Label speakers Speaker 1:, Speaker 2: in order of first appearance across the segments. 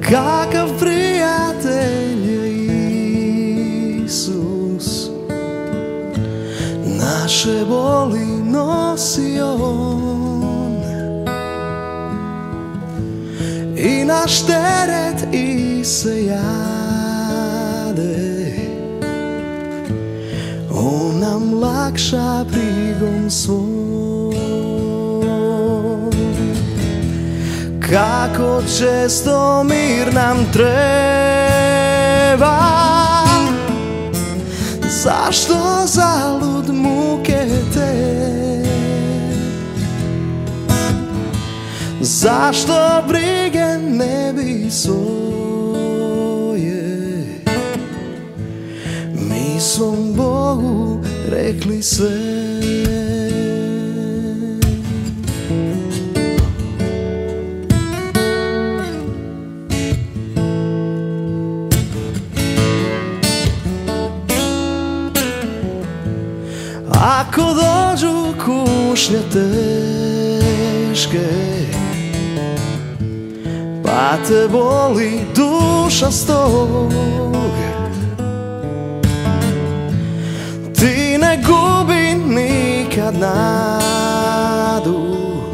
Speaker 1: Kakav prijatelj je Isus, naše boli nosi on i naš teret isejade. On nam lakša brigom svom. Kako često mir nam treba, zašto zalud muke te? Zašto brige ne bi svoje mi svom Bogu rekli sve? Ako dođu kušnje teške, pa te boli duša stog, ti ne gubi nikad nadu,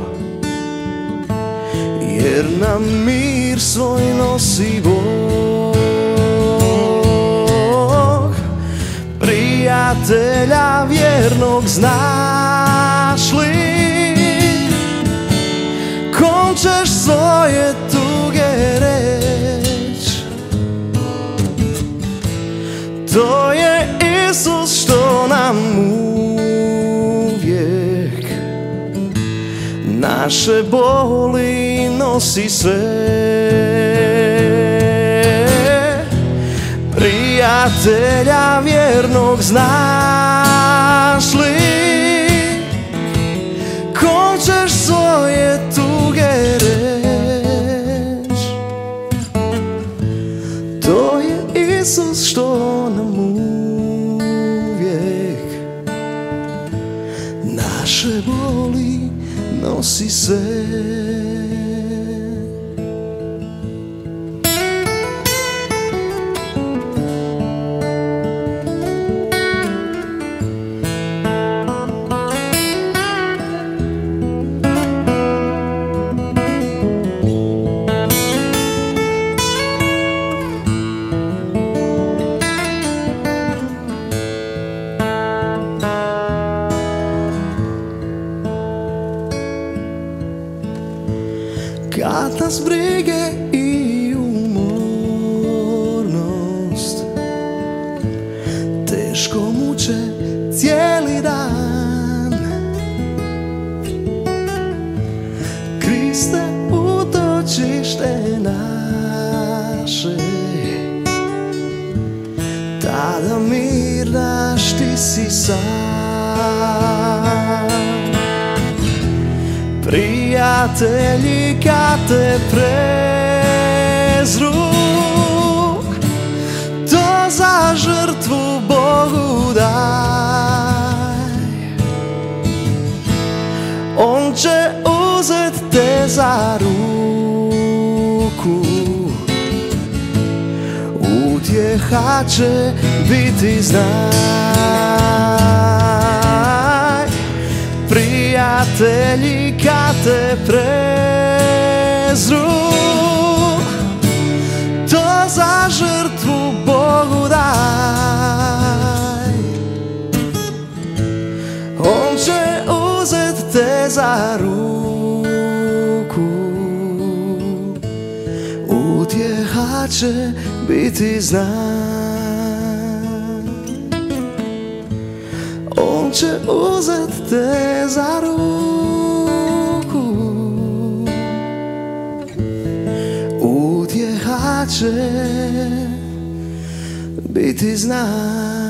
Speaker 1: jer nam mir svoj nosi Bog. Prijatelja vjernog znaš li, kom ćeš svoje tuge reć? To je Isus što nam uvijek naše boli nosi sve. Prijatelja vjernog znaš li, kom ćeš svoje tuge reć? To je Isus što nam uvijek naše boli nosi sve. Kad nas brige i umornost teško muče cijeli dan, Kriste utočište naše, tada mir naš ti si sam. Prijatelji kad te prezru, to za žrtvu Bogu daj. On će uzet te za ruku, utjeha će biti znaj. Prijatelji kad te prezru, to za žrtvu Bogu daj. On će uzet te za ruku, utjeha će biti znaj. On će uzet te za ruku, utjeha će biti znaj.